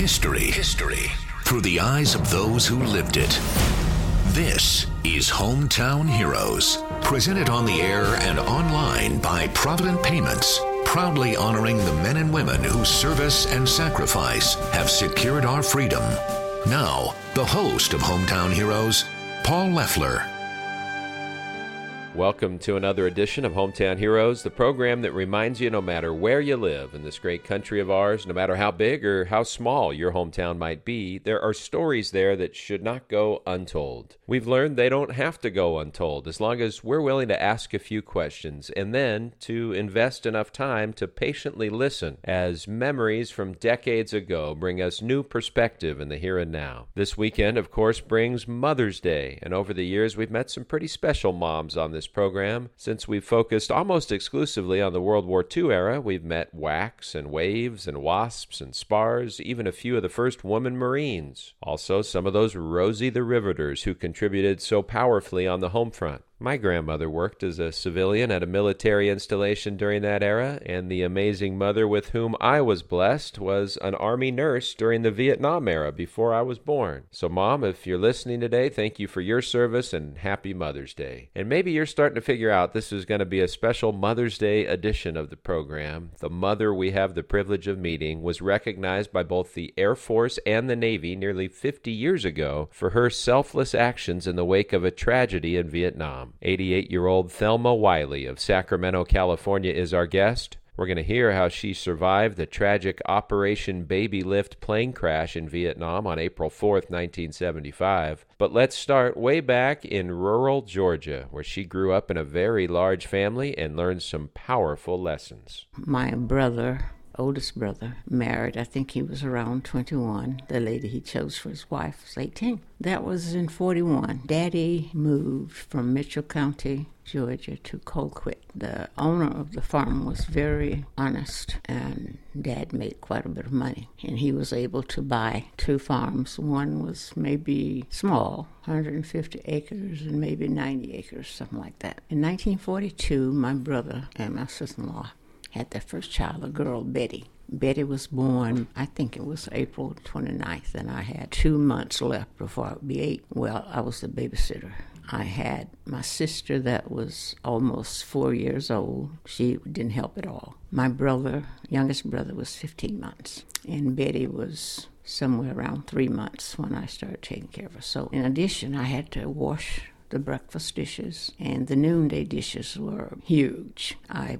History through the eyes of those who lived it. This is Hometown Heroes, presented on the air and online by Provident Payments, proudly honoring the men and women whose service and sacrifice have secured our freedom. Now, the host of Hometown Heroes, Paul Leffler. Welcome to another edition of Hometown Heroes, the program that reminds you no matter where you live in this great country of ours, no matter how big or how small your hometown might be, there are stories there that should not go untold. We've learned they don't have to go untold as long as we're willing to ask a few questions and then to invest enough time to patiently listen as memories from decades ago bring us new perspective in the here and now. This weekend, of course, brings Mother's Day, and over the years we've met some pretty special moms on this program. Since we've focused almost exclusively on the World War II era, we've met WACs and WAVES and WASPs and SPARs, even a few of the first woman Marines. Also, some of those Rosie the Riveters who contributed so powerfully on the home front. My grandmother worked as a civilian at a military installation during that era, and the amazing mother with whom I was blessed was an Army nurse during the Vietnam era before I was born. So, Mom, if you're listening today, thank you for your service and happy Mother's Day. And maybe you're starting to figure out this is going to be a special Mother's Day edition of the program. The mother we have the privilege of meeting was recognized by both the Air Force and the Navy nearly 50 years ago for her selfless actions in the wake of a tragedy in Vietnam. 88-year-old Thelma Wiley of Sacramento, California is our guest. We're going to hear how she survived the tragic Operation Baby Lift plane crash in Vietnam on April 4th, 1975. But let's start way back in rural Georgia, where she grew up in a very large family and learned some powerful lessons. My oldest brother, married. I think he was around 21. The lady he chose for his wife was 18. That was in 41. Daddy moved from Mitchell County, Georgia, to Colquitt. The owner of the farm was very honest, and Dad made quite a bit of money. And he was able to buy two farms. One was maybe small, 150 acres and maybe 90 acres, something like that. In 1942, my brother and my sister-in-law had their first child, a girl, Betty. Betty was born, I think it was April 29th, and I had 2 months left before I would be 8. Well, I was the babysitter. I had my sister that was almost 4 years old. She didn't help at all. My brother, youngest brother, was 15 months, and Betty was somewhere around 3 months when I started taking care of her. So in addition, I had to wash the breakfast dishes, and the noonday dishes were huge. I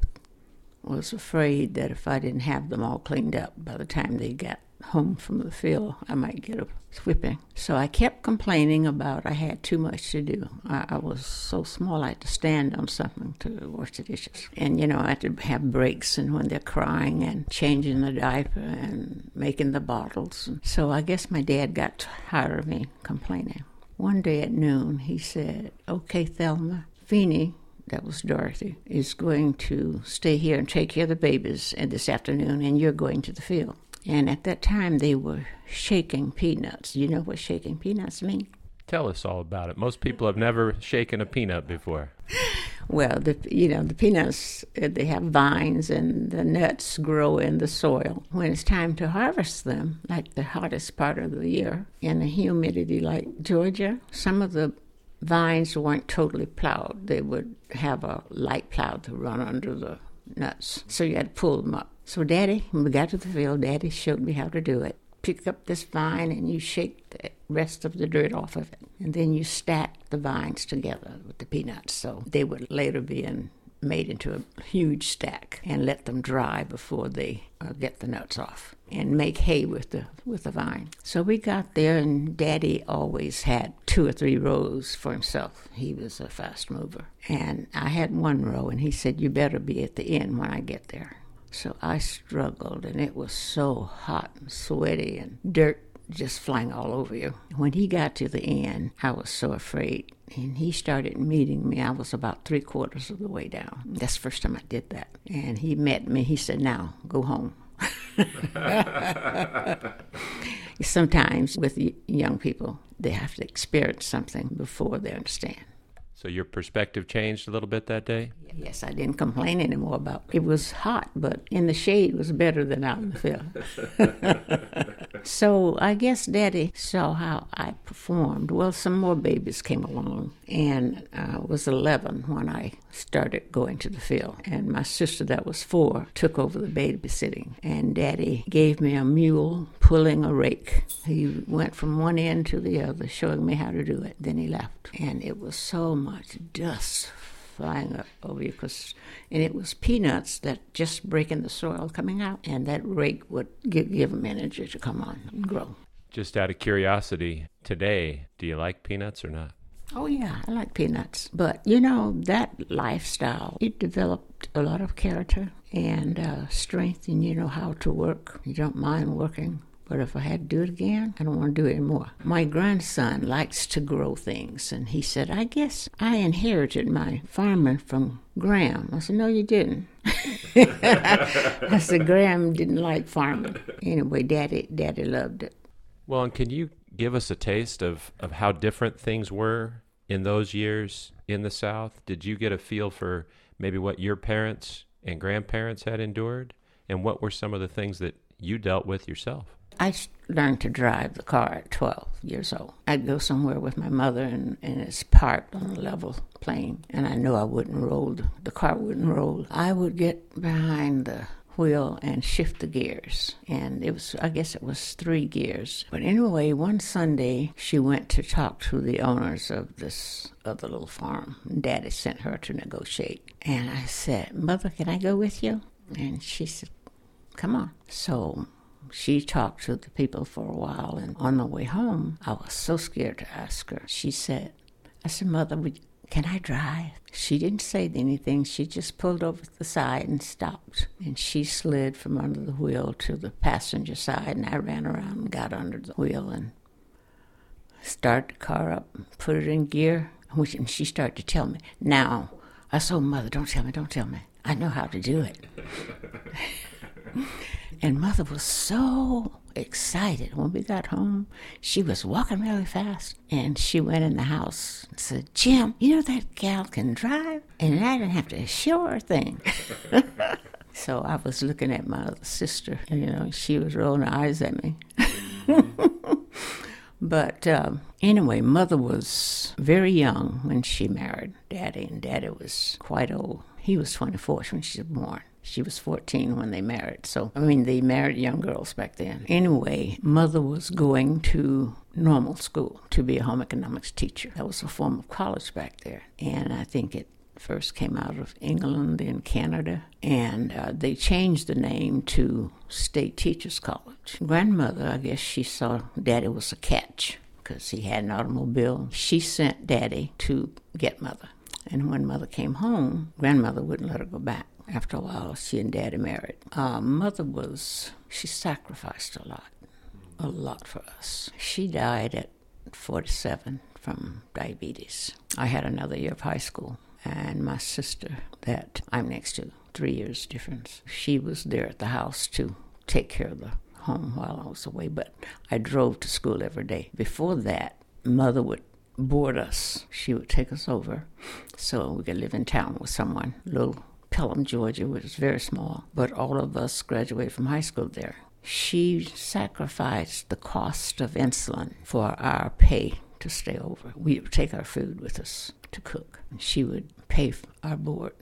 was afraid that if I didn't have them all cleaned up by the time they got home from the field, I might get a whipping. So I kept complaining about I had too much to do. I was so small I had to stand on something to wash the dishes. And, I had to have breaks and when they're crying and changing the diaper and making the bottles. So I guess my dad got tired of me complaining. One day at noon, he said, "Okay, Thelma, Feeney," that was Dorothy, "is going to stay here and take care of the babies this afternoon, and you're going to the field." And at that time, they were shaking peanuts. You know what shaking peanuts mean? Tell us all about it. Most people have never shaken a peanut before. Well, the peanuts, they have vines, and the nuts grow in the soil. When it's time to harvest them, like the hottest part of the year, in a humidity like Georgia, some of the vines weren't totally plowed. They would have a light plow to run under the nuts. So you had to pull them up. So when we got to the field, Daddy showed me how to do it. Pick up this vine and you shake the rest of the dirt off of it. And then you stack the vines together with the peanuts. So they would later be made into a huge stack and let them dry before they get the nuts off and make hay with the vine. So we got there, and Daddy always had 2 or 3 rows for himself. He was a fast mover. And I had 1 row, and he said, "You better be at the end when I get there." So I struggled, and it was so hot and sweaty and dirt just flying all over you. When he got to the end, I was so afraid. And he started meeting me. I was about 3/4 of the way down. That's the first time I did that. And he met me. He said, "Now, go home." Sometimes with young people, they have to experience something before they understand. So your perspective changed a little bit that day? Yes, I didn't complain anymore about it. It was hot, but in the shade was better than out in the field. So I guess Daddy saw how I performed. Well, some more babies came along, and I was 11 when I started going to the field. And my sister, that was 4, took over the babysitting. And Daddy gave me a mule pulling a rake. He went from one end to the other, showing me how to do it. Then he left. And it was so much dust flying up over you, and it was peanuts that just breaking the soil coming out, and that rake would give them energy to come on and grow. Just out of curiosity, today, do you like peanuts or not? Oh yeah, I like peanuts. But you know, that lifestyle, it developed a lot of character and strength, and you know how to work. You don't mind working. But if I had to do it again, I don't want to do it anymore. My grandson likes to grow things, and he said, I guess I inherited my farming from Graham. I said, no, you didn't. I said, Graham didn't like farming. Anyway, Daddy loved it. Well, and can you give us a taste of how different things were in those years in the South? Did you get a feel for maybe what your parents and grandparents had endured? And what were some of the things that you dealt with yourself? I learned to drive the car at 12 years old. I'd go somewhere with my mother, and it's parked on a level plane, and I know I wouldn't roll, the car wouldn't roll. I would get behind the wheel and shift the gears, and I guess it was 3 gears. But anyway, one Sunday, she went to talk to the owners of this other little farm. Daddy sent her to negotiate. And I said, Mother, can I go with you? And she said, come on. So she talked to the people for a while, and on the way home, I was so scared to ask her. I said, Mother, can I drive? She didn't say anything. She just pulled over to the side and stopped. And she slid from under the wheel to the passenger side, and I ran around and got under the wheel and started the car up, put it in gear, and she started to tell me. Now, I said, Mother, don't tell me. I know how to do it. And Mother was so excited. When we got home, she was walking really fast, and she went in the house and said, Jim, you know that gal can drive? And I didn't have to show her a thing. So I was looking at my other sister, and, she was rolling her eyes at me. But anyway, Mother was very young when she married Daddy, and Daddy was quite old. He was 24 when she was born. She was 14 when they married. They married young girls back then. Anyway, Mother was going to normal school to be a home economics teacher. That was a form of college back there. And I think it first came out of England and Canada. And they changed the name to State Teachers College. Grandmother, I guess she saw Daddy was a catch because he had an automobile. She sent Daddy to get Mother. And when Mother came home, Grandmother wouldn't let her go back. After a while, she and Daddy married. Mother she sacrificed a lot for us. She died at 47 from diabetes. I had another year of high school, and my sister that I'm next to, 3 years difference, she was there at the house to take care of the home while I was away, but I drove to school every day. Before that, Mother would board us. She would take us over so we could live in town with someone, little Pelham, Georgia, which was very small, but all of us graduated from high school there. She sacrificed the cost of insulin for our pay to stay over. We would take our food with us to cook. She would pay for our board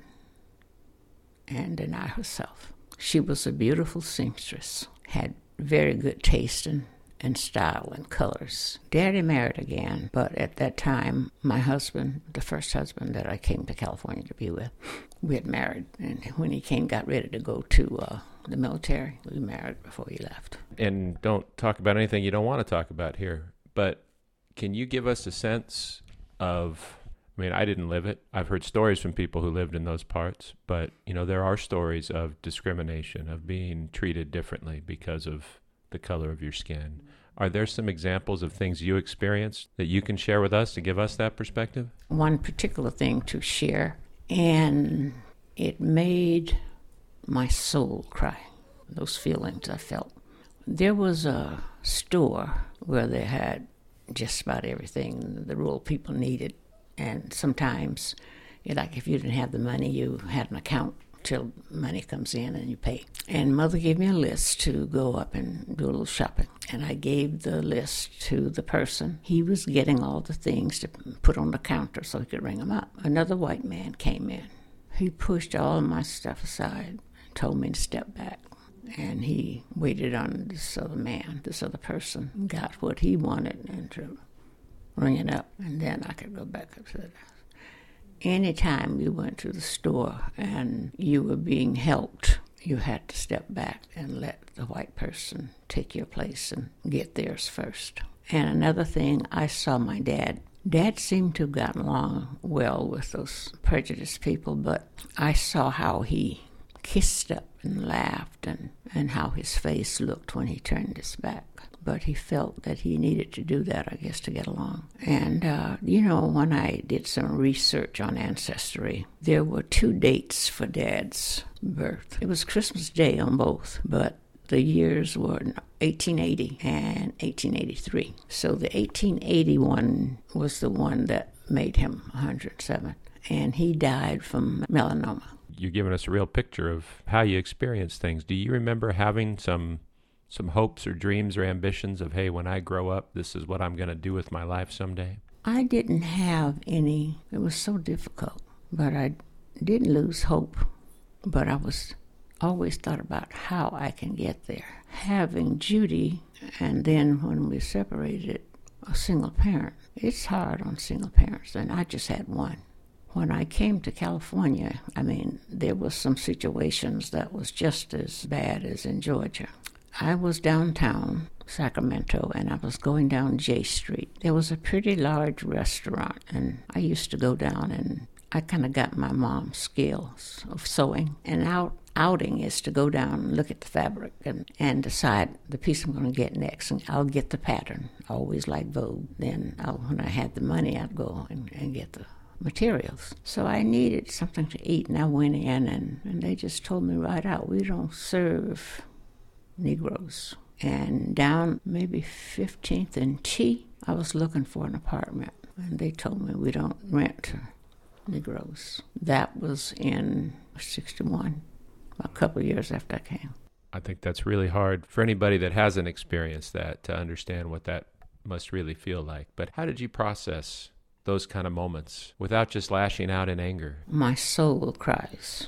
and deny herself. She was a beautiful seamstress, had very good taste and style and colors. Daddy married again, but at that time, my husband, the first husband that I came to California to be with, we had married. And when he got ready to go to the military, we married before he left. And don't talk about anything you don't want to talk about here, but can you give us a sense of, I didn't live it. I've heard stories from people who lived in those parts, but, there are stories of discrimination, of being treated differently because of the color of your skin. Are there some examples of things you experienced that you can share with us to give us that perspective? One particular thing to share, and it made my soul cry, those feelings I felt. There was a store where they had just about everything the rural people needed, and sometimes, if you didn't have the money, you had an account till money comes in and you pay. And Mother gave me a list to go up and do a little shopping. And I gave the list to the person. He was getting all the things to put on the counter so he could ring them up. Another white man came in. He pushed all of my stuff aside and told me to step back. And he waited on this other man, this other person, got what he wanted and to ring it up. And then I could go back up to the house. Anytime you went to the store and you were being helped, you had to step back and let the white person take your place and get theirs first. And another thing, I saw my dad. Dad seemed to have gotten along well with those prejudiced people, but I saw how he kissed up and laughed and how his face looked when he turned his back. But he felt that he needed to do that, I guess, to get along. And, when I did some research on Ancestry, there were 2 dates for Dad's birth. It was Christmas Day on both, but the years were 1880 and 1883. So the 1881 was the one that made him 107, and he died from melanoma. You're giving us a real picture of how you experience things. Do you remember having some hopes or dreams or ambitions of, hey, when I grow up, this is what I'm going to do with my life someday? I didn't have any. It was so difficult, but I didn't lose hope. But I was always thought about how I can get there. Having Judy, and then when we separated, a single parent, it's hard on single parents, and I just had one. When I came to California, there was some situations that was just as bad as in Georgia. I was downtown Sacramento, and I was going down J Street. There was a pretty large restaurant, and I used to go down, and I kind of got my mom's skills of sewing. And outing is to go down and look at the fabric and decide the piece I'm going to get next, and I'll get the pattern. I always liked Vogue. Then when I had the money, I'd go and get the materials. So I needed something to eat, and I went in, and they just told me right out, we don't serve Negroes. And down maybe 15th and T, I was looking for an apartment, and they told me we don't rent to Negroes. That was in 61, a couple of years after I came. I think that's really hard for anybody that hasn't experienced that to understand what that must really feel like. But how did you process those kind of moments without just lashing out in anger? My soul cries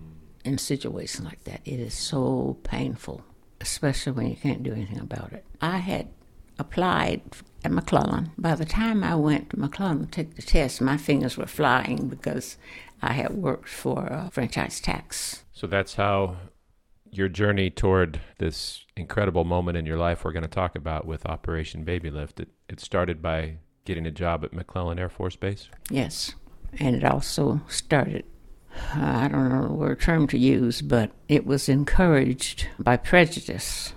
in situations like that. It is so painful, especially when you can't do anything about it. I had applied at McClellan. By the time I went to McClellan to take the test, my fingers were flying because I had worked for franchise tax. So that's how your journey toward this incredible moment in your life we're going to talk about with Operation Baby Lift. It started by getting a job at McClellan Air Force Base? Yes, and it also started, I don't know the term to use, but it was encouraged by prejudice,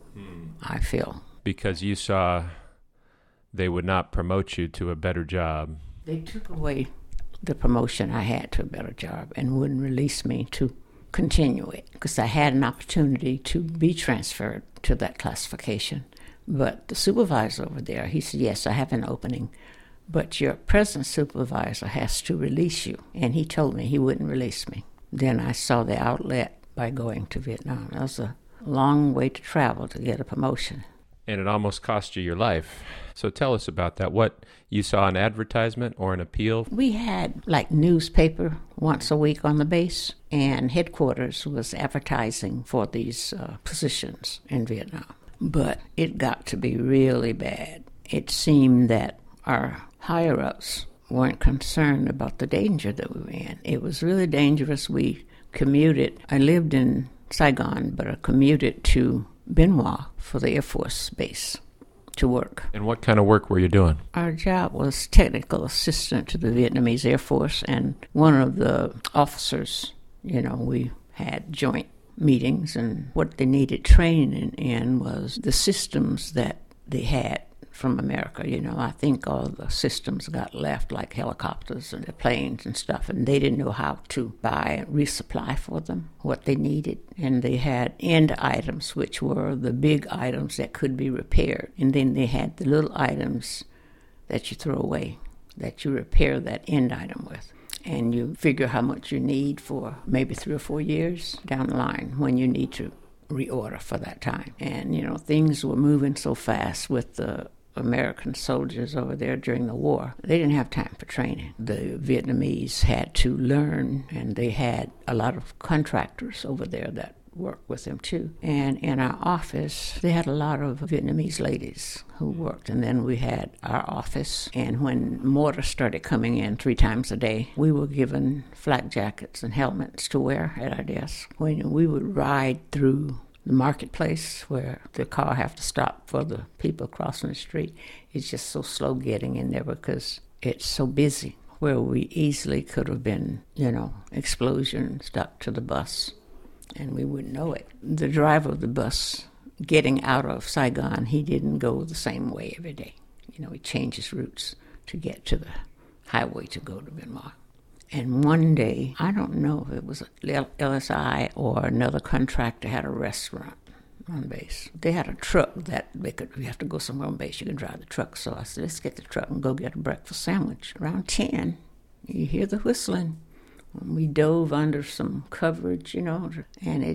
I feel. Because you saw they would not promote you to a better job. They took away the promotion I had to a better job and wouldn't release me to continue it, because I had an opportunity to be transferred to that classification. But the supervisor over there, he said, yes, I have an opening, but your present supervisor has to release you. And he told me he wouldn't release me. Then I saw the outlet by going to Vietnam. That was a long way to travel to get a promotion. And it almost cost you your life. So tell us about that. What, you saw an advertisement or an appeal? We had like newspaper once a week on the base, and headquarters was advertising for these positions in Vietnam. But it got to be really bad. It seemed that our higher-ups weren't concerned about the danger that we were in. It was really dangerous. We commuted. I lived in Saigon, but I commuted to Bien Hoa for the Air Force Base to work. And what kind of work were you doing? Our job was technical assistant to the Vietnamese Air Force, and one of the officers, we had joint meetings, and what they needed training in was the systems that they had from America. I think all the systems got left, like helicopters and the planes and stuff, and they didn't know how to buy and resupply for them what they needed. And they had end items, which were the big items that could be repaired, and then they had the little items that you throw away, that you repair that end item with. and you figure how much you need for maybe 3 or 4 years down the line when you need to reorder for that time. And, things were moving so fast with the American soldiers over there during the war. They didn't have time for training. The Vietnamese had to learn, and they had a lot of contractors over there that worked with them too. And in our office, they had a lot of Vietnamese ladies who worked. And then we had our office. And when mortar started coming in 3 times a day, we were given flak jackets and helmets to wear at our desk. When we would ride through the marketplace where the car have to stop for the people crossing the street, it's just so slow getting in there because it's so busy, where we easily could have been, explosion stuck to the bus. And we wouldn't know it. The driver of the bus getting out of Saigon, he didn't go the same way every day. He changed his routes to get to the highway to go to Bien Hoa. And one day, I don't know if it was LSI or another contractor had a restaurant on base. They had a truck that you have to go somewhere on base, you can drive the truck. So I said, let's get the truck and go get a breakfast sandwich. Around 10, you hear the whistling. We dove under some coverage, and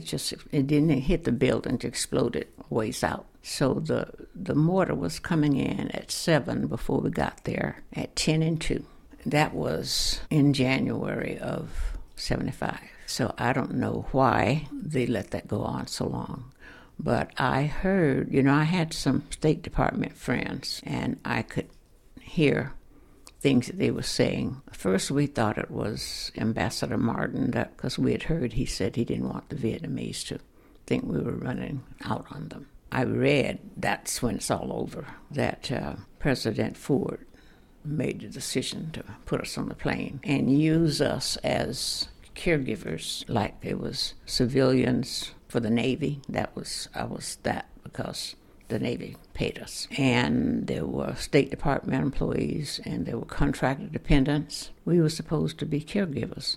it didn't hit the building, it exploded a ways out. So the mortar was coming in at 7 before we got there at 10 and 2. That was in January of 75. So I don't know why they let that go on so long. But I heard, I had some State Department friends, and I could hear things that they were saying. First, we thought it was Ambassador Martin, because we had heard he said he didn't want the Vietnamese to think we were running out on them. I read, that's when it's all over, that President Ford made the decision to put us on the plane and use us as caregivers, like it was civilians for the Navy. I was that because the Navy paid us. And there were State Department employees, and there were contracted dependents. We were supposed to be caregivers.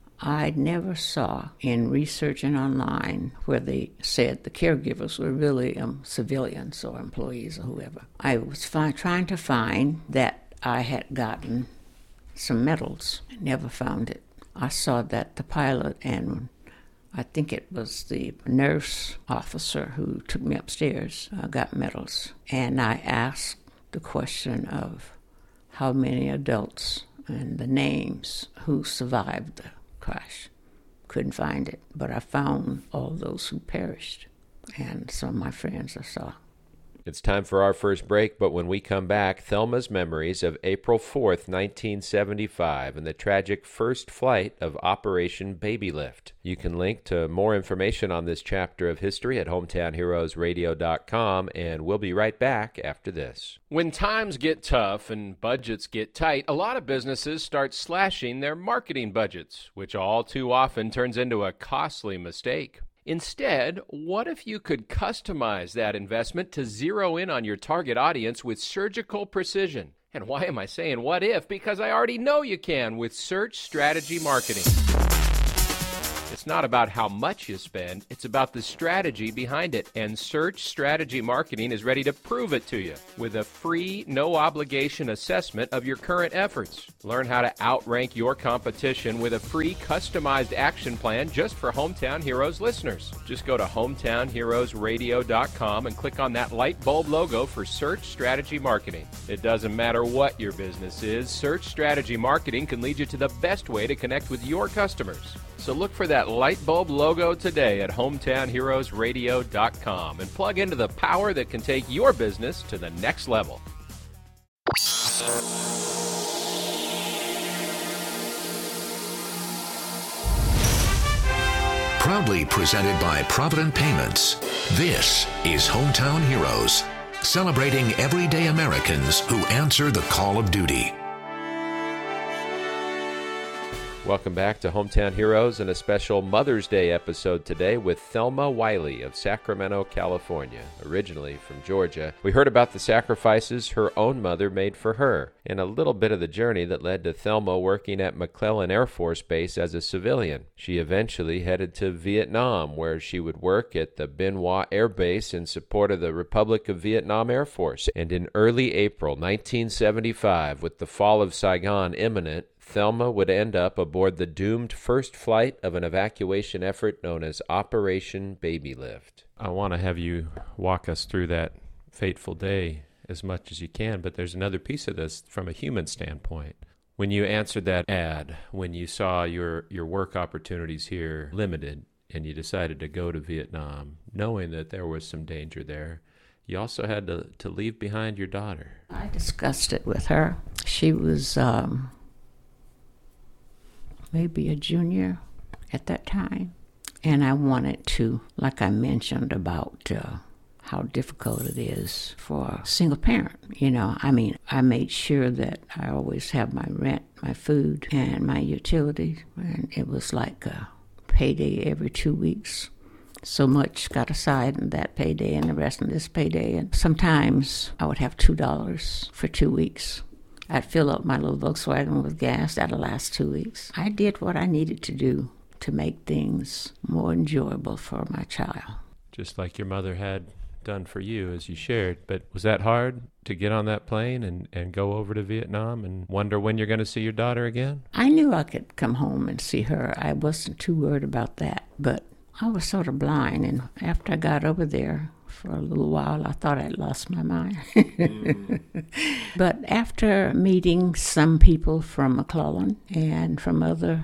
I never saw in researching online where they said the caregivers were really civilians or employees or whoever. I was trying to find that I had gotten some medals. I never found it. I saw that the pilot and I think it was the nurse officer who took me upstairs got medals. And I asked the question of how many adults and the names who survived the crash. Couldn't find it, but I found all those who perished. And some of my friends I saw. It's time for our first break, but when we come back, Thelma's memories of April 4th, 1975, and the tragic first flight of Operation Baby Lift. You can link to more information on this chapter of history at hometownheroesradio.com, and we'll be right back after this. When times get tough and budgets get tight, a lot of businesses start slashing their marketing budgets, which all too often turns into a costly mistake. Instead, what if you could customize that investment to zero in on your target audience with surgical precision? And why am I saying what if? Because I already know you can with Search Strategy Marketing. It's not about how much you spend, it's about the strategy behind it. And Search Strategy Marketing is ready to prove it to you with a free, no-obligation assessment of your current efforts. Learn how to outrank your competition with a free, customized action plan just for Hometown Heroes listeners. Just go to hometownheroesradio.com and click on that light bulb logo for Search Strategy Marketing. It doesn't matter what your business is, Search Strategy Marketing can lead you to the best way to connect with your customers. So look for that light bulb logo today at hometownheroesradio.com and plug into the power that can take your business to the next level. Proudly presented by Provident Payments, this is Hometown Heroes, celebrating everyday Americans who answer the call of duty. Welcome back to Hometown Heroes and a special Mother's Day episode today with Thelma Wiley of Sacramento, California, originally from Georgia. We heard about the sacrifices her own mother made for her and a little bit of the journey that led to Thelma working at McClellan Air Force Base as a civilian. She eventually headed to Vietnam, where she would work at the Bien Hoa Air Base in support of the Republic of Vietnam Air Force. And in early April 1975, with the fall of Saigon imminent, Thelma would end up aboard the doomed first flight of an evacuation effort known as Operation Baby Lift. I want to have you walk us through that fateful day as much as you can, but there's another piece of this from a human standpoint. When you answered that ad, when you saw your work opportunities here limited, and you decided to go to Vietnam, knowing that there was some danger there, you also had to leave behind your daughter. I discussed it with her. She was maybe a junior at that time. And I wanted to, like I mentioned about how difficult it is for a single parent. I made sure that I always have my rent, my food, and my utilities. And it was like a payday every 2 weeks. So much got aside in that payday and the rest in this payday. And sometimes I would have $2 for 2 weeks. I'd fill up my little Volkswagen with gas. That'll last 2 weeks. I did what I needed to do to make things more enjoyable for my child. Just like your mother had done for you, as you shared. But was that hard to get on that plane and go over to Vietnam and wonder when you're going to see your daughter again? I knew I could come home and see her. I wasn't too worried about that. But I was sort of blind, and after I got over there for a little while, I thought I'd lost my mind. But after meeting some people from McClellan and from other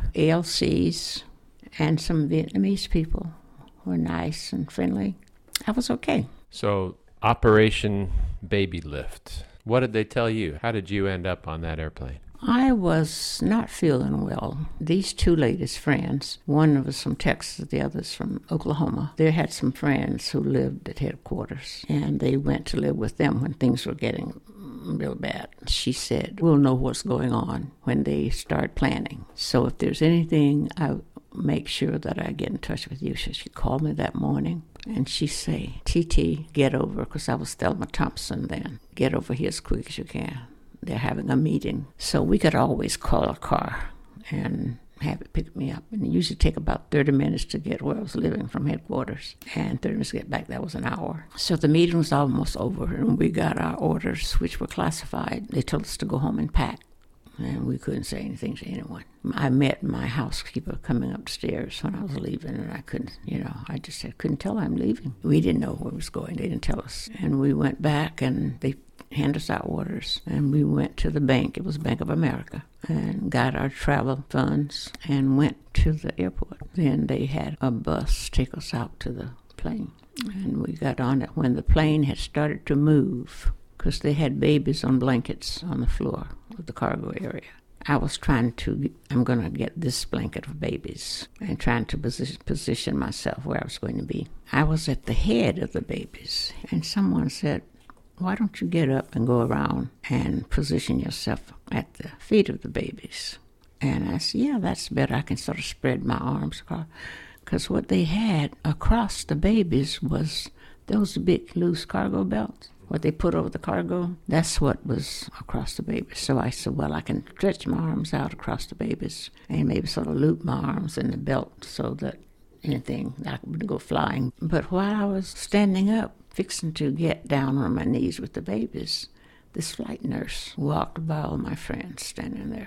ALCs and some Vietnamese people who were nice and friendly, I was okay. So, Operation Baby Lift. What did they tell you? How did you end up on that airplane? I was not feeling well. These two ladies, friends, one was from Texas, the other's from Oklahoma. They had some friends who lived at headquarters, and they went to live with them when things were getting real bad. She said, we'll know what's going on when they start planning. So if there's anything, I'll make sure that I get in touch with you. So she called me that morning, and she said, TT, get over, because I was Thelma Thompson then. Get over here as quick as you can. They're having a meeting. So we could always call a car and have it pick me up. And it usually take about 30 minutes to get where I was living from headquarters. And 30 minutes to get back, that was an hour. So the meeting was almost over, and we got our orders, which were classified. They told us to go home and pack, and we couldn't say anything to anyone. I met my housekeeper coming upstairs when I was leaving, and I couldn't, I just said, couldn't tell her I'm leaving. We didn't know where it was going. They didn't tell us. And we went back, and they hand us our orders, and we went to the bank. It was Bank of America, and got our travel funds and went to the airport. Then they had a bus take us out to the plane, and we got on it when the plane had started to move, because they had babies on blankets on the floor of the cargo area. I was I'm going to get this blanket of babies, and trying to position myself where I was going to be. I was at the head of the babies, and someone said, why don't you get up and go around and position yourself at the feet of the babies? And I said, yeah, that's better. I can sort of spread my arms across. Because what they had across the babies was those big loose cargo belts. What they put over the cargo, that's what was across the babies. So I said, well, I can stretch my arms out across the babies and maybe sort of loop my arms in the belt so that anything, I could go flying. But while I was standing up, fixing to get down on my knees with the babies, this flight nurse walked by all my friends standing there.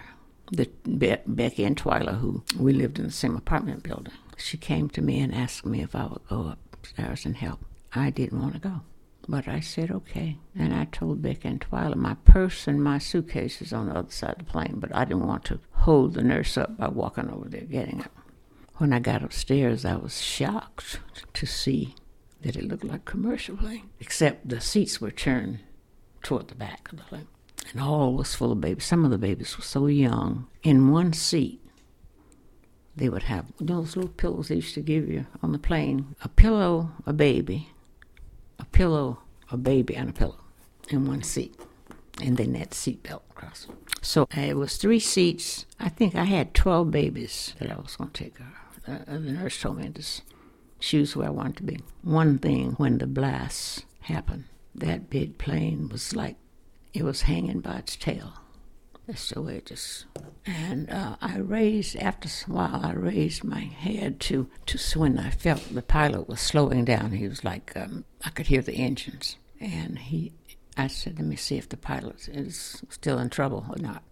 Becky and Twyla, who we lived in the same apartment building. She came to me and asked me if I would go upstairs and help. I didn't want to go, but I said okay. And I told Becky and Twyla my purse and my suitcase is on the other side of the plane, but I didn't want to hold the nurse up by walking over there getting it. When I got upstairs, I was shocked to see that it looked like a commercial plane, except the seats were turned toward the back of the plane. And all was full of babies. Some of the babies were so young. In one seat, they would have those little pillows they used to give you on the plane. A pillow, a baby, a pillow, a baby, and a pillow in one seat. And then that seat belt across. So it was 3 seats. I think I had 12 babies that I was going to take her. The nurse told me to choose where I wanted to be. One thing, when the blast happened, that big plane was like it was hanging by its tail. That's the way it just... And after a while, I raised my head to when I felt the pilot was slowing down. He was like, I could hear the engines. And I said, let me see if the pilot is still in trouble or not.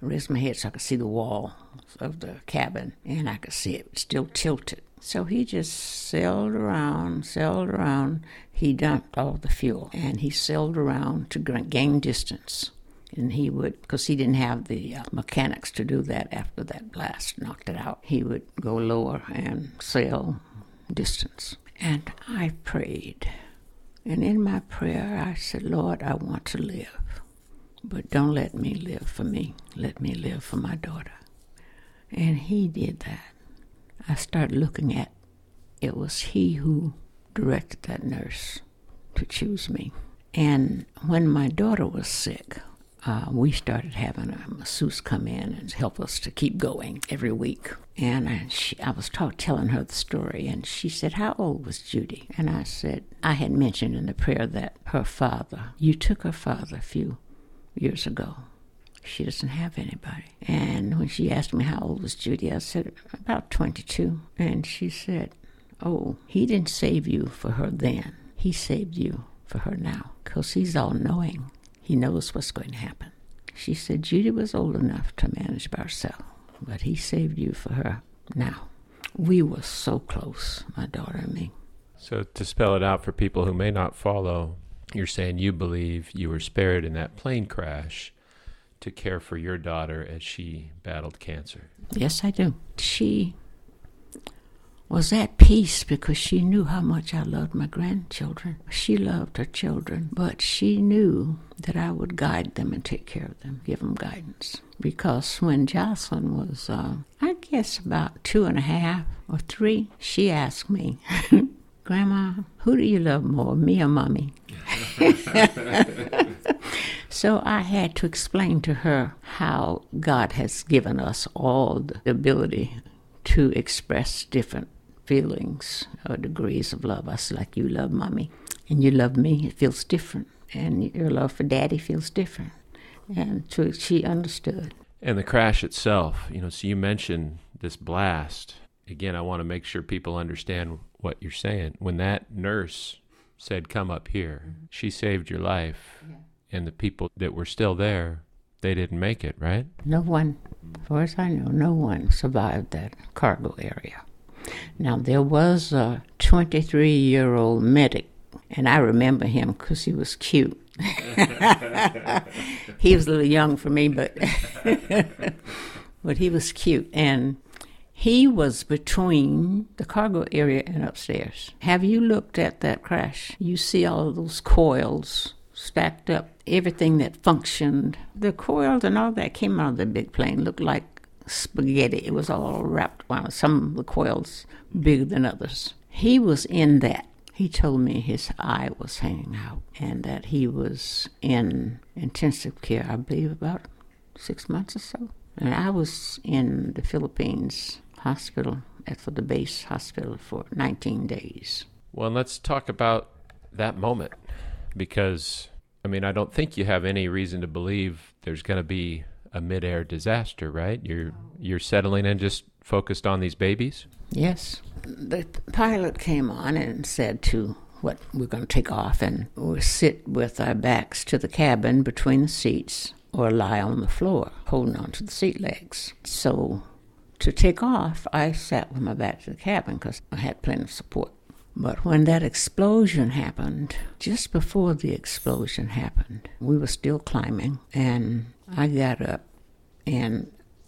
raised my head so I could see the wall of the cabin, and I could see it still tilted. So he just sailed around. He dumped all the fuel, and he sailed around to gain distance. And he would, because he didn't have the mechanics to do that after that blast knocked it out, he would go lower and sail distance. And I prayed. And in my prayer, I said, Lord, I want to live. But don't let me live for me. Let me live for my daughter. And he did that. I started looking at, it was he who directed that nurse to choose me. And when my daughter was sick, we started having a masseuse come in and help us to keep going every week. And I was telling her the story, and she said, how old was Judy? And I said, I had mentioned in the prayer that her father, you took her father a few years ago. She doesn't have anybody. And when she asked me how old was Judy, I said, about 22. And she said, oh, he didn't save you for her then. He saved you for her now, because he's all-knowing. He knows what's going to happen. She said, Judy was old enough to manage by herself, but he saved you for her now. We were so close, my daughter and me. So to spell it out for people who may not follow, you're saying you believe you were spared in that plane crash to care for your daughter as she battled cancer. Yes, I do. She was at peace because she knew how much I loved my grandchildren. She loved her children, but she knew that I would guide them and take care of them, give them guidance. Because when Jocelyn was, I guess about 2.5 or 3, she asked me, Grandma, who do you love more, me or Mommy? So I had to explain to her how God has given us all the ability to express different feelings or degrees of love. I said, like you love Mommy and you love me, it feels different. And your love for Daddy feels different. And so she understood. And the crash itself, so you mentioned this blast. Again, I want to make sure people understand what you're saying. When that nurse said, come up here, she saved your life. Yeah. And the people that were still there, they didn't make it, right? No one, as far as I know, no one survived that cargo area. Now, there was a 23-year-old medic, and I remember him because he was cute. He was a little young for me, but he was cute. And he was between the cargo area and upstairs. Have you looked at that crash? You see all of those coils stacked up, everything that functioned. The coils and all that came out of the big plane looked like spaghetti. It was all wrapped around. Some of the coils bigger than others. He was in that. He told me his eye was hanging out and that he was in intensive care, I believe, about 6 months or so. And I was in the Philippines hospital, for the base hospital, for 19 days. Well, let's talk about that moment, because, I don't think you have any reason to believe there's going to be a mid-air disaster, right? You're settling in, just focused on these babies? Yes. The pilot came on and said we're going to take off, and we'll sit with our backs to the cabin between the seats or lie on the floor, holding on to the seat legs. So to take off, I sat with my back to the cabin because I had plenty of support. But when that explosion happened, just before the explosion happened, we were still climbing, and I got up and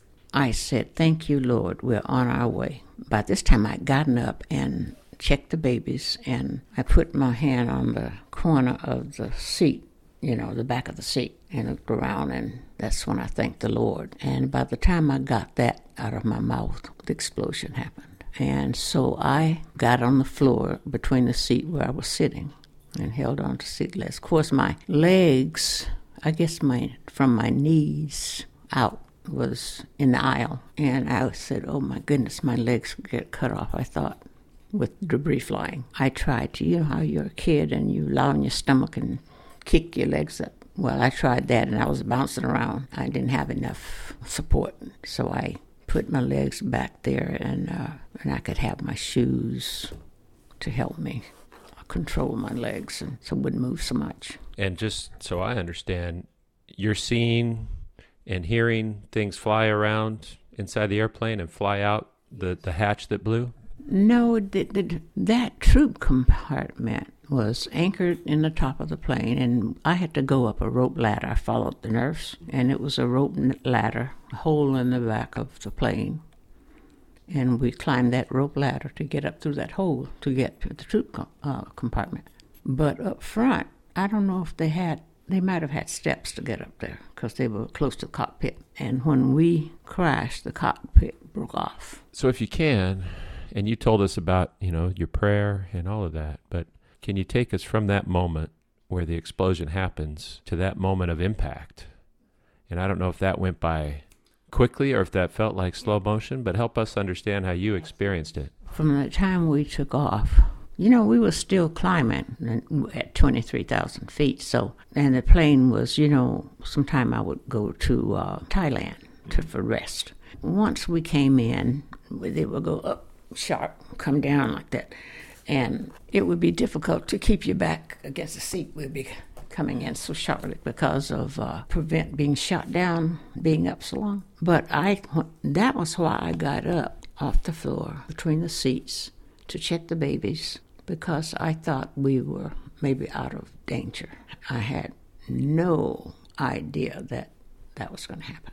I said, thank you, Lord, we're on our way. By this time, I'd gotten up and checked the babies, and I put my hand on the corner of the seat, the back of the seat, and looked around, and that's when I thanked the Lord. And by the time I got that out of my mouth, the explosion happened. And so I got on the floor between the seat where I was sitting and held on to seat legs. Of course, my legs, I guess from my knees out, was in the aisle. And I said, oh my goodness, my legs get cut off, I thought, with debris flying. I tried to, you know how you're a kid and you lie on your stomach and kick your legs up. Well, I tried that and I was bouncing around. I didn't have enough support, so I put my legs back there, and I could have my shoes to help me control my legs, and so it wouldn't move so much. And just so I understand, you're seeing and hearing things fly around inside the airplane and fly out the hatch that blew? No, that troop compartment was anchored in the top of the plane, and I had to go up a rope ladder. I followed the nurse, and it was a rope ladder, a hole in the back of the plane. And we climbed that rope ladder to get up through that hole to get to the troop compartment. But up front, I don't know if they might have had steps to get up there because they were close to the cockpit. And when we crashed, the cockpit broke off. So if you can, and you told us about, your prayer and all of that, but can you take us from that moment where the explosion happens to that moment of impact? And I don't know if that went by quickly or if that felt like slow motion, but help us understand how you experienced it. From the time we took off, we were still climbing at 23,000 feet. So, and the plane was, sometime I would go to Thailand for rest. Once we came in, they would go up sharp, come down like that. And it would be difficult to keep your back against the seat. We'd be coming in so sharply because of prevent being shot down, being up so long. But that was why I got up off the floor between the seats to check the babies, because I thought we were maybe out of danger. I had no idea that was going to happen.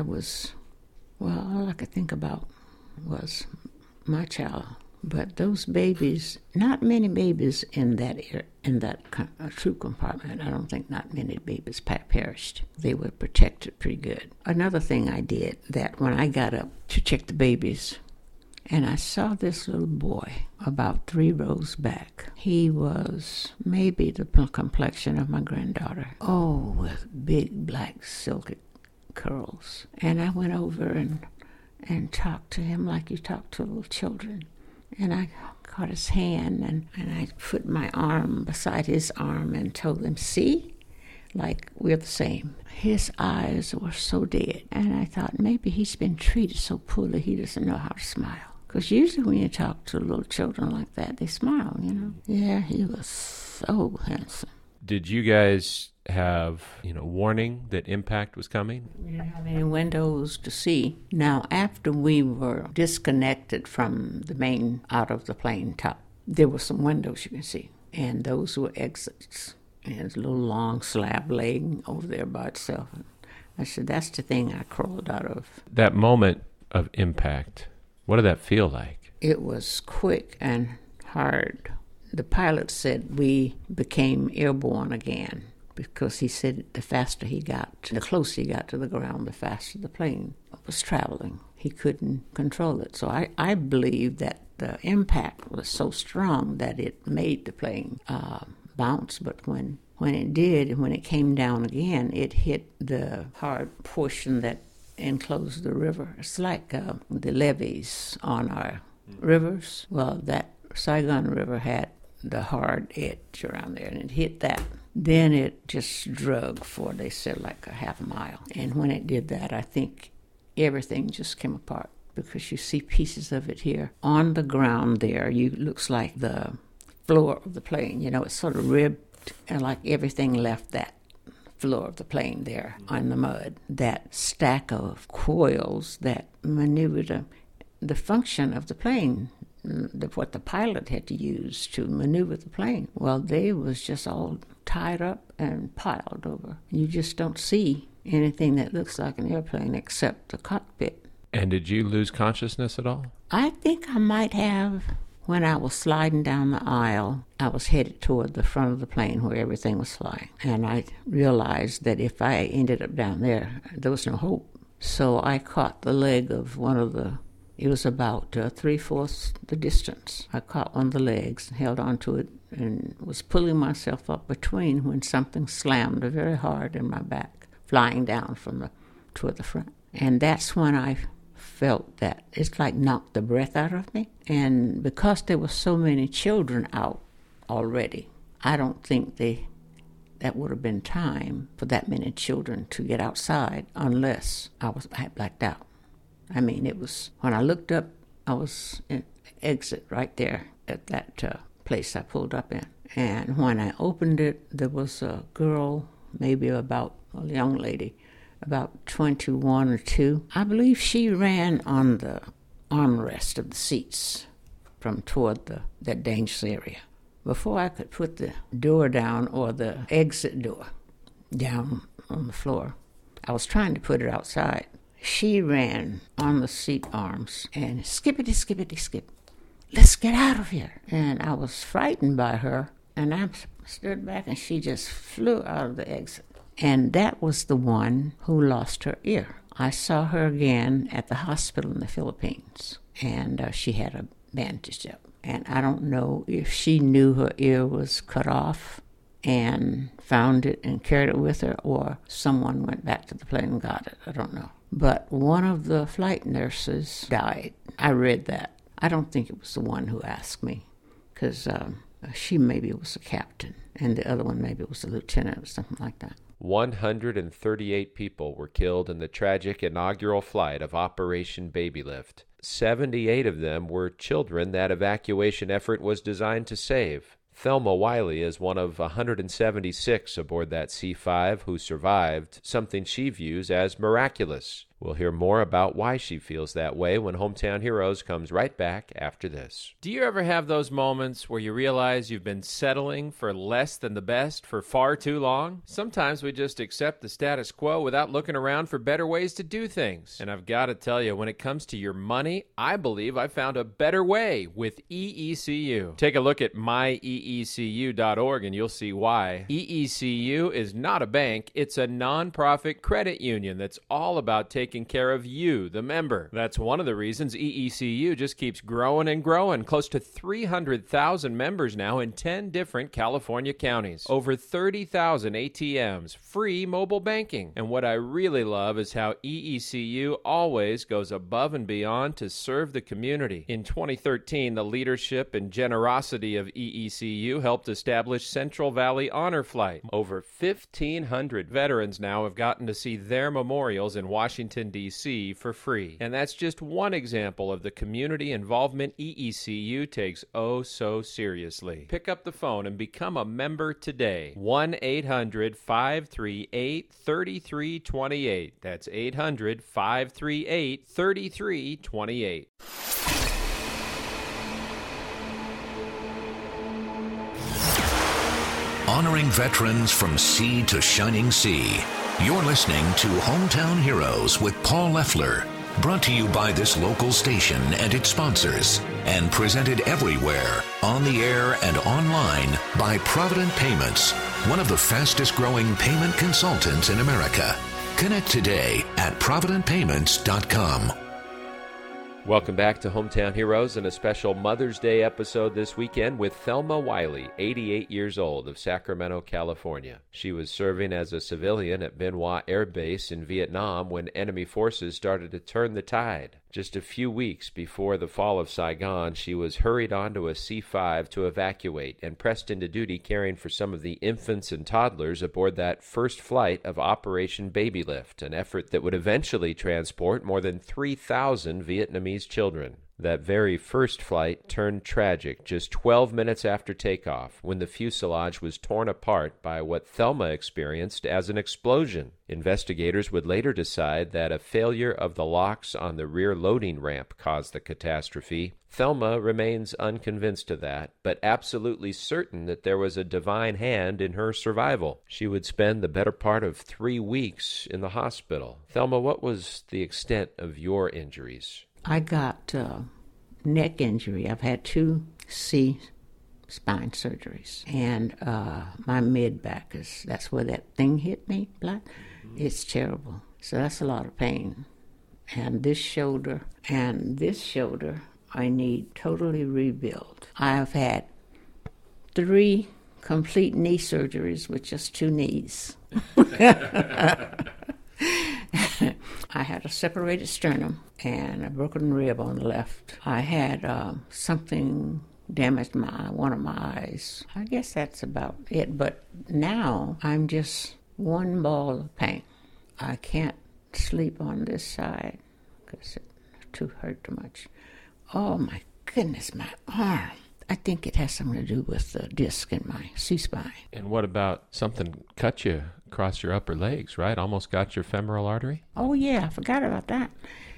All I could think about was my child. But those babies, not many babies in that troop compartment. I don't think not many babies perished. They were protected pretty good. Another thing I did, that when I got up to check the babies, and I saw this little boy about 3 rows back. He was maybe the complexion of my granddaughter. Oh, with big black silky curls. And I went over and talked to him like you talk to little children. And I caught his hand, and I put my arm beside his arm and told him, see, like we're the same. His eyes were so dead. And I thought maybe he's been treated so poorly he doesn't know how to smile. Because usually when you talk to little children like that, they smile, Yeah, he was so handsome. Did you guys have, warning that impact was coming? We didn't have any windows to see. Now, after we were disconnected from the main, out of the plane top, there were some windows you can see, and those were exits. And there's a little long slab laying over there by itself. I said, that's the thing I crawled out of. That moment of impact, what did that feel like? It was quick and hard. The pilot said we became airborne again, because he said the faster he got, the closer he got to the ground, the faster the plane was traveling. He couldn't control it. So I believe that the impact was so strong that it made the plane bounce. But when it did, when it came down again, it hit the hard portion that enclosed the river. It's like the levees on our rivers. Well, that Saigon River had the hard edge around there, and it hit that. Then it just drug for, they said, like a half a mile. And when it did that, I think everything just came apart, because you see pieces of it here on the ground there. Looks like the floor of the plane, it's sort of ribbed, and like everything left that floor of the plane there on the mud. That stack of coils that maneuvered the function of the plane, what the pilot had to use to maneuver the plane. Well, they was just all tied up and piled over. You just don't see anything that looks like an airplane except the cockpit. And did you lose consciousness at all? I think I might have. When I was sliding down the aisle, I was headed toward the front of the plane where everything was flying. And I realized that if I ended up down there was no hope. So I caught the leg of one of the, it was about 3/4 the distance. I caught one of the legs, held onto it, and was pulling myself up between when something slammed very hard in my back, flying down toward the front. And that's when I felt that it's like knocked the breath out of me. And because there were so many children out already, I don't think that would have been time for that many children to get outside unless I had blacked out. I mean, it was, when I looked up, I was in exit right there at that place I pulled up in. And when I opened it, there was a girl, maybe about a young lady, about 21 or 2. I believe she ran on the armrest of the seats from toward that dangerous area. Before I could put the door down or the exit door down on the floor, I was trying to put it outside. She ran on the seat arms and skippity, skippity, skip. Let's get out of here. And I was frightened by her, and I stood back and she just flew out of the exit. And that was the one who lost her ear. I saw her again at the hospital in the Philippines, and she had a bandage up. And I don't know if she knew her ear was cut off and found it and carried it with her, or someone went back to the plane and got it. I don't know. But one of the flight nurses died. I read that. I don't think it was the one who asked me, because she maybe was a captain, and the other one maybe was a lieutenant or something like that. 138 people were killed in the tragic inaugural flight of Operation Baby Lift. 78 of them were children that evacuation effort was designed to save. Thelma Wiley is one of 176 aboard that C-5 who survived, something she views as miraculous. We'll hear more about why she feels that way when Hometown Heroes comes right back after this. Do you ever have those moments where you realize you've been settling for less than the best for far too long? Sometimes we just accept the status quo without looking around for better ways to do things. And I've got to tell you, when it comes to your money, I believe I found a better way with EECU. Take a look at myeecu.org and you'll see why. EECU is not a bank, it's a nonprofit credit union that's all about taking care of you, the member. That's one of the reasons EECU just keeps growing and growing. Close to 300,000 members now in 10 different California counties. Over 30,000 ATMs, free mobile banking. And what I really love is how EECU always goes above and beyond to serve the community. In 2013, the leadership and generosity of EECU helped establish Central Valley Honor Flight. Over 1,500 veterans now have gotten to see their memorials in Washington, D.C. for free. And that's just one example of the community involvement EECU takes oh so seriously. Pick up the phone and become a member today. 1-800-538-3328. That's 800-538-3328. Honoring veterans from sea to shining sea. You're listening to Hometown Heroes with Paul Leffler, brought to you by this local station and its sponsors, and presented everywhere, on the air and online, by Provident Payments, one of the fastest growing payment consultants in America. Connect today at providentpayments.com. Welcome back to Hometown Heroes and a special Mother's Day episode this weekend with Thelma Wiley, 88 years old, of Sacramento, California. She was serving as a civilian at Bien Hoa Air Base in Vietnam when enemy forces started to turn the tide. Just a few weeks before the fall of Saigon, she was hurried onto a C-5 to evacuate and pressed into duty caring for some of the infants and toddlers aboard that first flight of Operation Baby Lift, an effort that would eventually transport more than 3,000 Vietnamese children. That very first flight turned tragic just 12 minutes after takeoff when the fuselage was torn apart by what Thelma experienced as an explosion. Investigators would later decide that a failure of the locks on the rear loading ramp caused the catastrophe. Thelma remains unconvinced of that, but absolutely certain that there was a divine hand in her survival. She would spend the better part of 3 weeks in the hospital. Thelma, what was the extent of your injuries? I got neck injury. I've had 2 C-spine surgeries. And my mid-back, that's where that thing hit me, black. It's terrible. So that's a lot of pain. And this shoulder, I need totally rebuilt. I've had 3 complete knee surgeries with just 2 knees. I had a separated sternum and a broken rib on the left. I had something damaged one of my eyes. I guess that's about it. But now I'm just one ball of pain. I can't sleep on this side because it hurt too much. Oh my goodness, my arm. I think it has something to do with the disc in my C-spine. And what about something cut you across your upper legs, right? Almost got your femoral artery? Oh, yeah, I forgot about that.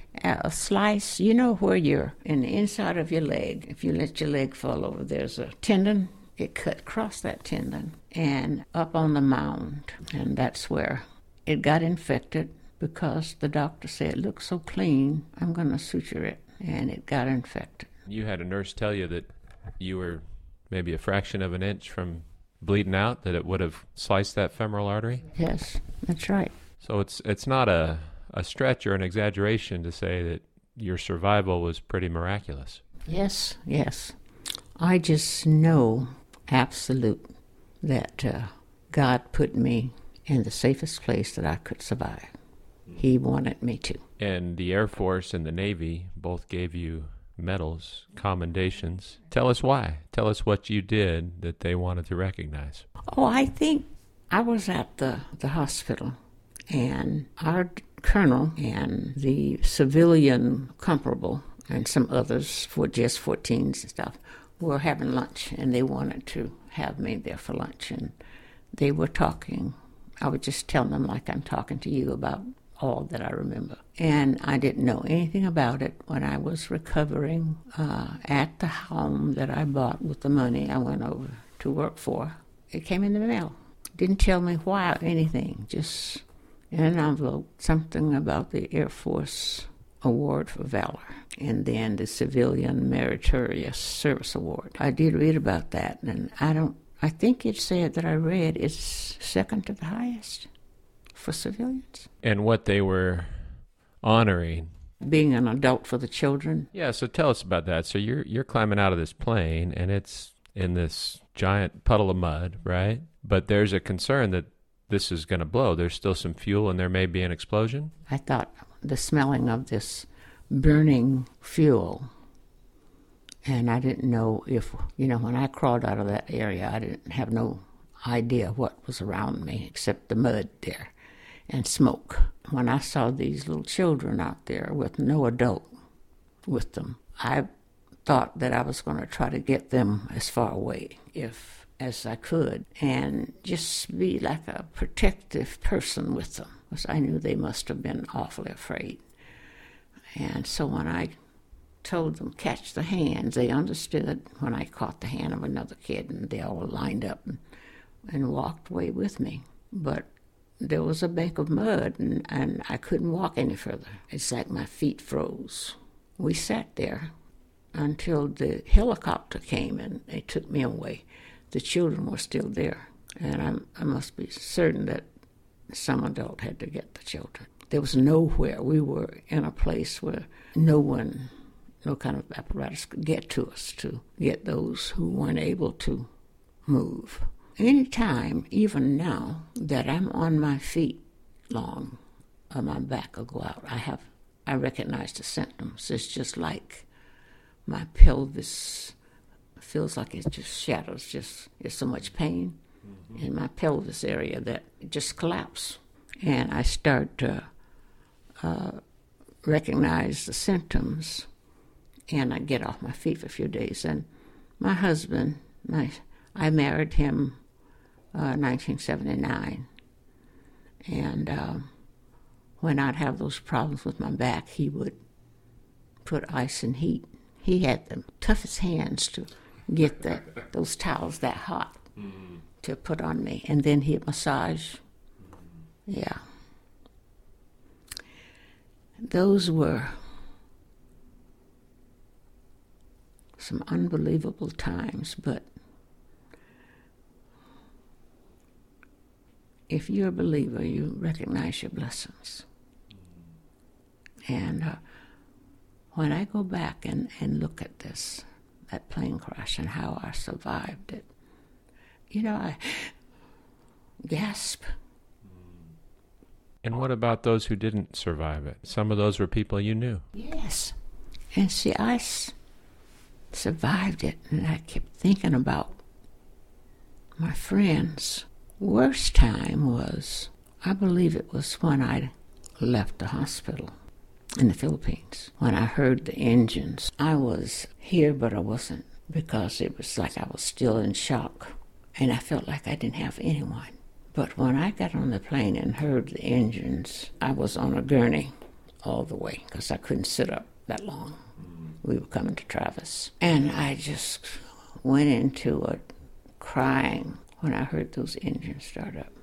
A slice, you know where you're in the inside of your leg. If you let your leg fall over, there's a tendon. It cut across that tendon and up on the mound. And that's where it got infected because the doctor said, "It looks so clean, I'm going to suture it." And it got infected. You had a nurse tell you that you were maybe a fraction of an inch from bleeding out, that it would have sliced that femoral artery? Yes, that's right. So it's not a stretch or an exaggeration to say that your survival was pretty miraculous. Yes, yes. I just know absolute that God put me in the safest place that I could survive. He wanted me to. And the Air Force and the Navy both gave you medals, commendations. Tell us why. Tell us what you did that they wanted to recognize. Oh, I think I was at the hospital, and our colonel and the civilian comparable and some others for just 14s and stuff were having lunch, and they wanted to have me there for lunch, and they were talking. I would just tell them like I'm talking to you about all that I remember. And I didn't know anything about it when I was recovering at the home that I bought with the money I went over to work for. It came in the mail. Didn't tell me why or anything, just in an envelope, something about the Air Force Award for Valor, and then the Civilian Meritorious Service Award. I did read about that, and I think it said that I read it's second to the highest for civilians. And what they were honoring. Being an adult for the children. Yeah, so tell us about that. So you're climbing out of this plane, and it's in this giant puddle of mud, right? But there's a concern that this is going to blow. There's still some fuel, and there may be an explosion. I thought the smelling of this burning fuel, and I didn't know if, when I crawled out of that area, I didn't have no idea what was around me except the mud there and smoke. When I saw these little children out there with no adult with them, I thought that I was going to try to get them as far away as I could and just be like a protective person with them, because I knew they must have been awfully afraid. And so when I told them, catch the hands, they understood when I caught the hand of another kid, and they all lined up and walked away with me. But there was a bank of mud, and I couldn't walk any further. It's like my feet froze. We sat there until the helicopter came, and they took me away. The children were still there, and I must be certain that some adult had to get the children. There was nowhere. We were in a place where no kind of apparatus could get to us to get those who weren't able to move. Any time, even now, that I'm on my feet long, or my back will go out, I recognize the symptoms. It's just like my pelvis feels like it just shatters. There's so much pain in my pelvis area that it just collapses. And I start to recognize the symptoms, and I get off my feet for a few days. And my husband, I married him 1979, and when I'd have those problems with my back, he would put ice and heat. He had the toughest hands to get those towels that hot to put on me, and then he'd massage. Yeah. Those were some unbelievable times, but if you're a believer, you recognize your blessings. And when I go back and look at that plane crash and how I survived it, I gasp. And what about those who didn't survive it? Some of those were people you knew. Yes. And see, I survived it, and I kept thinking about my friends. Worst time was, I believe it was when I left the hospital in the Philippines, when I heard the engines. I was here, but I wasn't, because it was like I was still in shock, and I felt like I didn't have anyone But when I got on the plane and heard the engines, I was on a gurney all the way because I couldn't sit up that long. We were coming to Travis. And I just went into it crying when I heard those engines start up.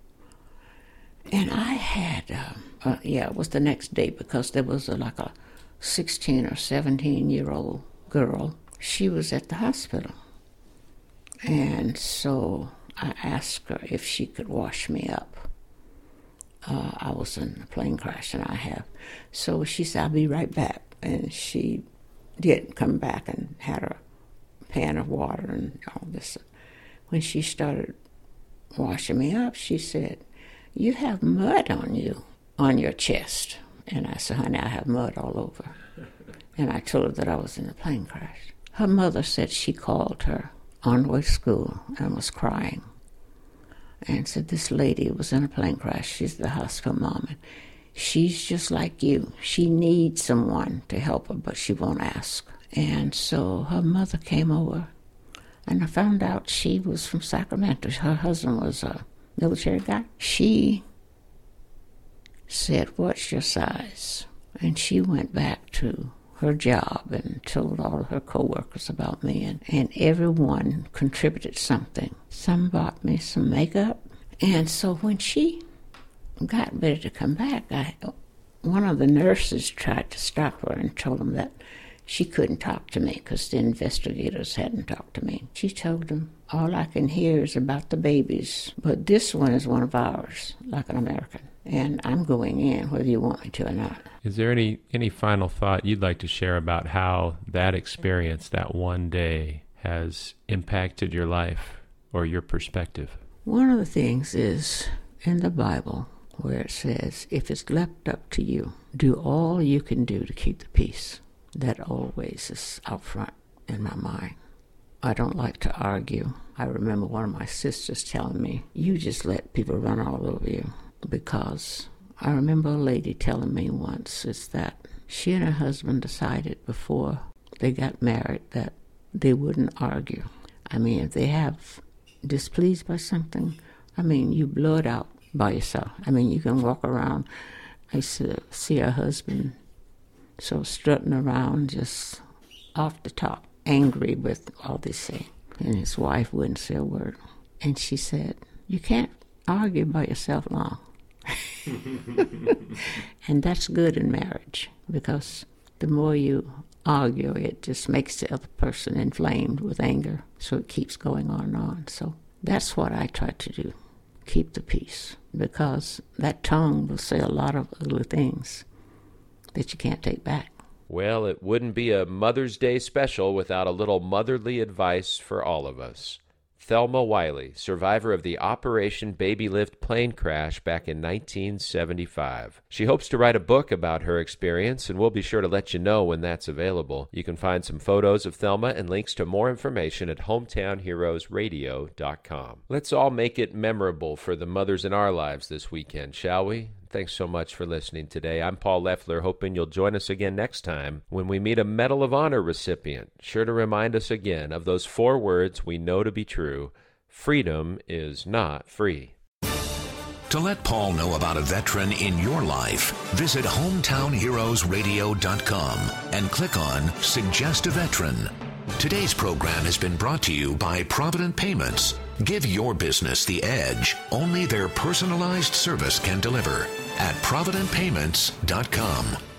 And I had, it was the next day because there was like a 16 or 17-year-old girl. She was at the hospital. And so I asked her if she could wash me up. I was in a plane crash, and I have. So she said, I'll be right back. And she did come back and had a pan of water and all this. When she started washing me up, she said, you have mud on you, on your chest. And I said, honey, I have mud all over. And I told her that I was in a plane crash. Her mother said she called her on the way to school and was crying. And said, this lady was in a plane crash. She's the hospital mom. And she's just like you. She needs someone to help her, but she won't ask. And so her mother came over, and I found out she was from Sacramento. Her husband was a military guy. She said, what's your size? And she went back to her job and told all of her co-workers about me, and everyone contributed something. Some bought me some makeup. And so when she got ready to come back, one of the nurses tried to stop her and told them that she couldn't talk to me because the investigators hadn't talked to me. She told them, all I can hear is about the babies, but this one is one of ours, like an American, and I'm going in whether you want me to or not. Is there any final thought you'd like to share about how that experience, that one day, has impacted your life or your perspective? One of the things is in the Bible where it says, if it's left up to you, do all you can do to keep the peace. That always is out front in my mind. I don't like to argue. I remember one of my sisters telling me, you just let people run all over you. Because I remember a lady telling me once is that she and her husband decided before they got married that they wouldn't argue. I mean, if they have displeased by something, I mean, you blow it out by yourself. I mean, you can walk around. I used to see her husband so strutting around just off the top, angry with all this thing. And his wife wouldn't say a word. And she said, you can't argue by yourself long. And that's good in marriage, because the more you argue, it just makes the other person inflamed with anger. So it keeps going on and on. So that's what I try to do, keep the peace. Because that tongue will say a lot of ugly things that you can't take back. Well, it wouldn't be a Mother's Day special without a little motherly advice for all of us. Thelma Wiley, survivor of the Operation Baby Lift plane crash back in 1975. She hopes to write a book about her experience, and we'll be sure to let you know when that's available. You can find some photos of Thelma and links to more information at hometownheroesradio.com. Let's all make it memorable for the mothers in our lives this weekend, shall we? Thanks so much for listening today. I'm Paul Leffler, hoping you'll join us again next time when we meet a Medal of Honor recipient, sure to remind us again of those 4 words we know to be true: freedom is not free. To let Paul know about a veteran in your life, visit hometownheroesradio.com and click on Suggest a Veteran. Today's program has been brought to you by Provident Payments. Give your business the edge only their personalized service can deliver at providentpayments.com.